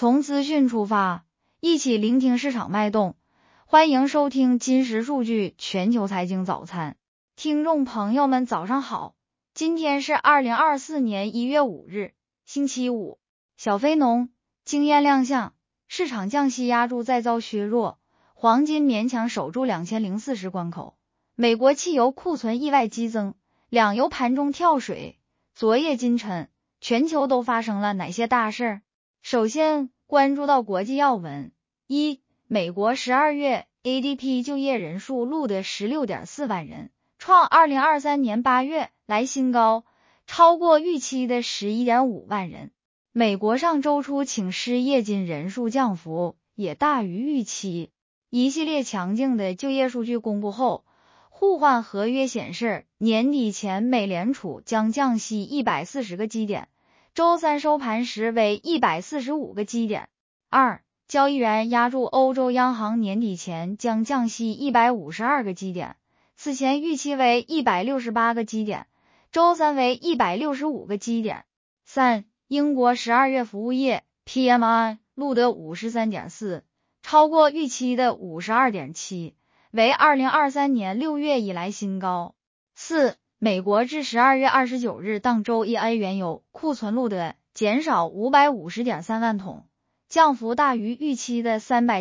从资讯出发，一起聆听市场脉动。欢迎收听金石数据全球财经早餐。听众朋友们早上好，今天是2024年1月5日，星期五。小非农惊艳亮相，市场降息压住再遭削弱，黄金勉强守住2040关口。美国汽油库存意外激增，两油盘中跳水。昨夜今晨，全球都发生了哪些大事？首先关注到国际要闻。一、美国12月 ADP 就业人数录得 16.4 万人，创2023年8月来新高，超过预期的 11.5 万人。美国上周初请失业金人数降幅也大于预期。一系列强劲的就业数据公布后，互换合约显示年底前美联储将降息140个基点，周三收盘时为145个基点。二、交易员压住欧洲央行年底前将降息152个基点，此前预期为168个基点，周三为165个基点。三、英国12月服务业 PMI 录得 53.4， 超过预期的 52.7， 为2023年6月以来新高。四、美国至12月29日当周 EA 原油库存录得减少 550.3 万桶，降幅大于预期的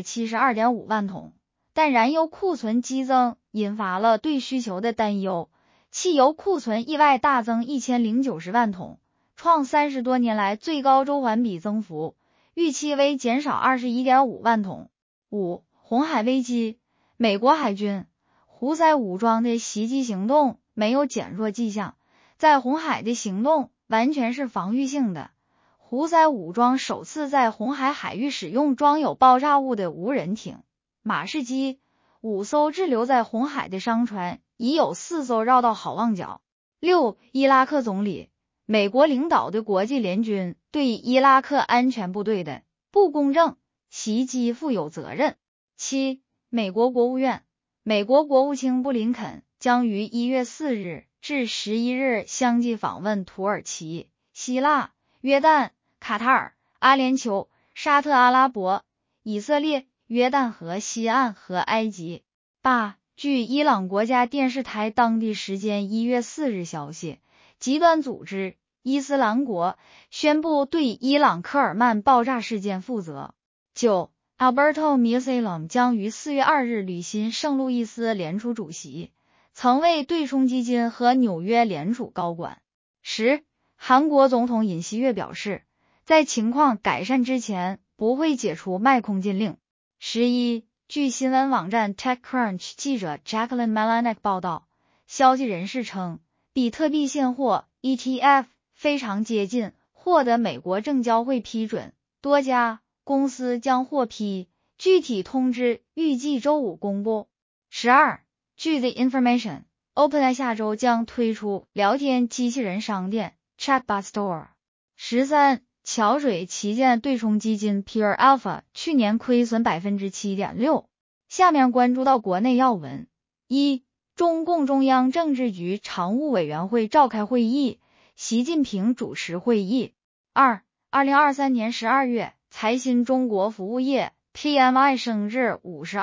372.5 万桶，但燃油库存激增引发了对需求的担忧，汽油库存意外大增1090万桶，创30多年来最高周环比增幅，预期为减少 21.5 万桶。五、红海危机，美国海军胡塞武装的袭击行动没有减弱迹象，在红海的行动完全是防御性的。胡塞武装首次在红海海域使用装有爆炸物的无人艇、马士基，5艘滞留在红海的商船已有4艘绕道好望角。六、伊拉克总理，美国领导的国际联军对伊拉克安全部队的不公正袭击负有责任。七、美国国务院，美国国务卿布林肯将于1月4日至11日相继访问土耳其、希腊、约旦、卡塔尔、阿联酋、沙特阿拉伯、以色列、约旦河西岸和埃及。八、据伊朗国家电视台当地时间1月4日消息，极端组织伊斯兰国宣布对伊朗科尔曼爆炸事件负责。九、Alberto Musalem 将于4月2日履新圣路易斯联储主席，曾为对冲基金和纽约联储高管。十、韩国总统尹锡悦表示，在情况改善之前不会解除卖空禁令。11、据新闻网站 TechCrunch 记者 Jacqueline Melanek 报道，消息人士称，比特币现货 ETF 非常接近获得美国证交会批准，多家公司将获批，具体通知预计周五公布。12、据 The Information， OpenAI 下周将推出聊天机器人商店 Chatbot Store。13、桥水旗舰对冲基金 Pure Alpha 去年亏损 7.6%。下面关注到国内要闻。一、中共中央政治局常务委员会召开会议，习近平主持会议。二、2023年12月财新中国服务业 PMI 升至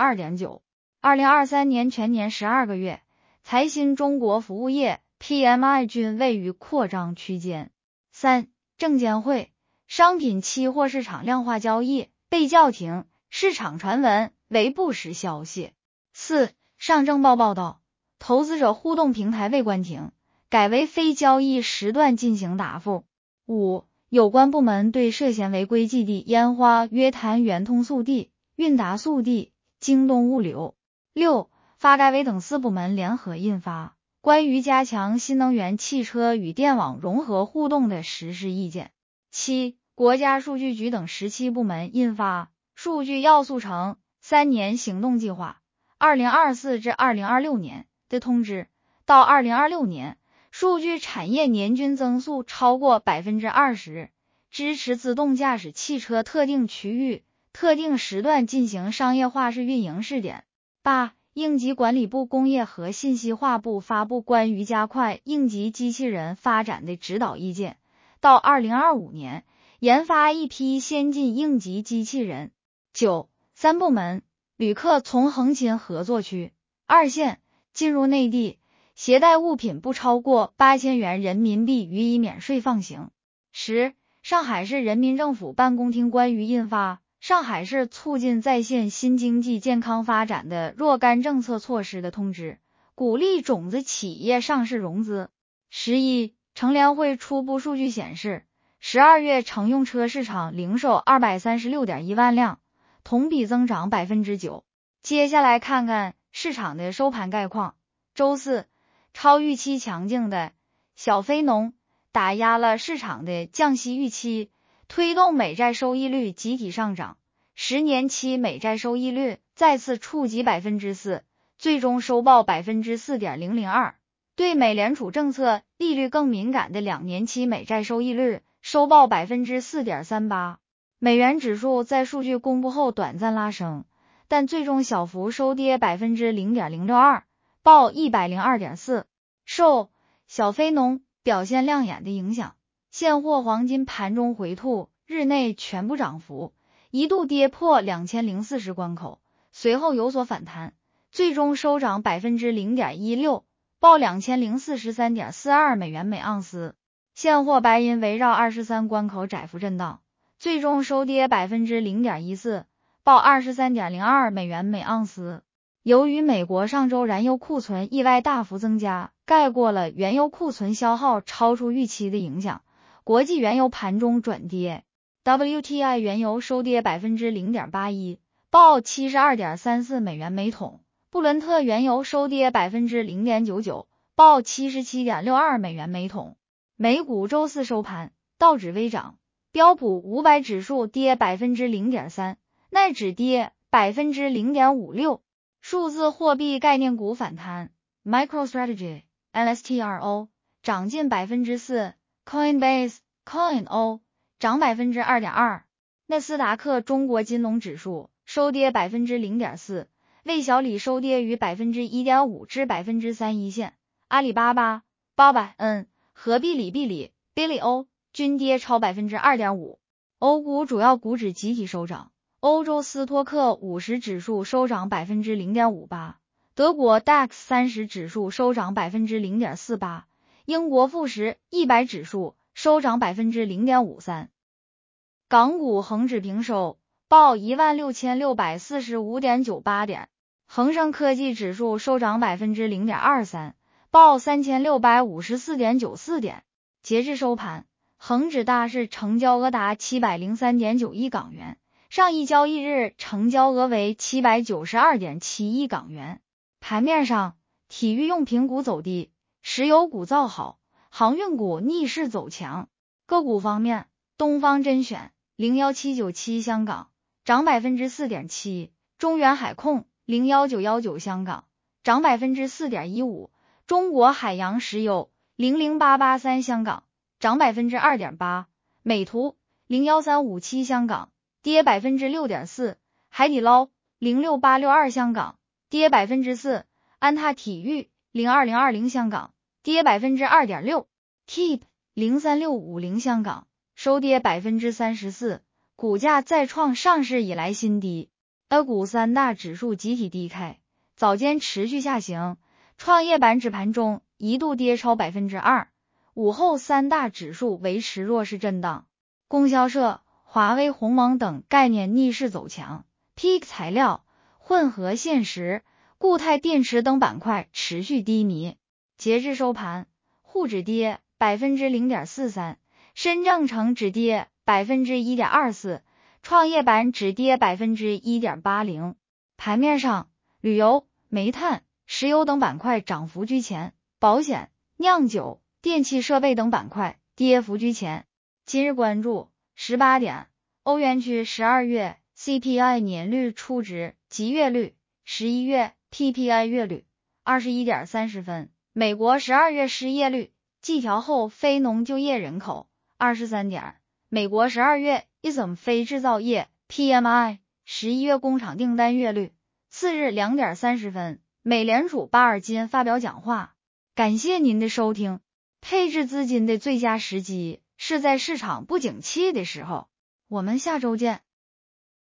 52.9。2023年全年12个月，财新中国服务业 PMI 均位于扩张区间。三、证监会商品期货市场量化交易被叫停，市场传闻为不实消息。四、上证报报道，投资者互动平台未关停，改为非交易时段进行答复。五、有关部门对涉嫌违规寄递烟花约谈圆通速递、韵达速递、京东物流。六、发改委等4部门联合印发关于加强新能源汽车与电网融合互动的实施意见。七、国家数据局等17部门印发数据要素城3年行动计划 2024至2026年的通知，到2026年，数据产业年均增速超过 20%， 支持自动驾驶汽车特定区域、特定时段进行商业化试运营试点。八、应急管理部工业和信息化部发布关于加快应急机器人发展的指导意见，到2025年， 研发一批先进应急机器人。9. 3部门，旅客从横琴合作区2线进入内地，携带物品不超过8000元人民币予以免税放行。10. 上海市人民政府办公厅关于印发《上海市促进在线新经济健康发展的若干政策措施》的通知，鼓励种子企业上市融资。11. 乘联会初步数据显示，12月乘用车市场零售236.1万辆，同比增长 9%。接下来看看市场的收盘概况。周四，超预期强劲的小非农打压了市场的降息预期，推动美债收益率集体上涨，10年期美债收益率再次触及 4%， 最终收报 4.002%。对美联储政策利率更敏感的2年期美债收益率收报 4.38%。美元指数在数据公布后短暂拉升，但最终小幅收跌 0.062%， 报 102.4。受小非农表现亮眼的影响，现货黄金盘中回吐，日内全部涨幅一度跌破2040关口，随后有所反弹，最终收涨 0.16%， 报 2043.42 美元每盎司。现货白银围绕23关口窄幅震荡，最终收跌 0.14%， 报 23.02 美元每盎司。由于美国上周燃油库存意外大幅增加，盖过了原油库存消耗超出预期的影响，国际原油盘中转跌。WTI 原油收跌 0.81%， 报 72.34 美元每桶。布伦特原油收跌 0.99%， 报 77.62 美元每桶。美股周四收盘，道指微涨，标普500指数跌 0.3%， 奈指跌 0.56%。数字货币概念股反弹 ，MicroStrategy LSTRO 涨近 4%， Coinbase CoinO 涨 2.2%。纳斯达克中国金融指数收跌 0.4%， 魏小李收跌于 1.5% 至 3%线，阿里巴巴、BABA、和币里 Bilio 均跌超 2.5%。欧股主要股指集体收涨，欧洲斯托克50指数收涨 0.58%， 德国 DAX 30指数收涨 0.48%， 英国富时100指数收涨 0.53%。港股恒指平收，报 16,645.98 点，恒生科技指数收涨 0.23%， 报 3,654.94 点。截至收盘，恒指大市成交额达 703.9 亿港元，上一交易日成交额为 792.7 亿港元。盘面上，体育用品股走低，石油股造好，航运股逆势走强。个股方面，东方甄选01797香港涨 4.7%， 中原海控01919香港涨 4.15%， 中国海洋石油00883香港涨 2.8%， 美图01357香港跌 6.4%， 海底捞06862香港跌 4%， 安踏体育02020香港跌 2.6%， Keep 03650香港收跌 34%， 股价再创上市以来新低。A 股三大指数集体低开，早间持续下行，创业板指盘中一度跌超 2%， 午后三大指数维持弱势震荡。供销社、华为、鸿蒙等概念逆势走强 ，PIC 材料、混合现实、固态电池等板块持续低迷。截至收盘，沪指跌 0.43%， 深证成指跌 1.24%， 创业板指跌 1.80%。盘面上，旅游、煤炭、石油等板块涨幅居前，保险、酿酒、电气设备等板块跌幅居前。今日关注18点，欧元区12月 CPI 年率初值及月率，11月 PPI 月率21点30分，美国12月失业率季调后非农就业人口23点，美国12月ISM 非制造业 PMI 11月工厂订单月率，次日2点30分，美联储巴尔金发表讲话。感谢您的收听，配置资金的最佳时机是在市场不景气的时候。我们下周见。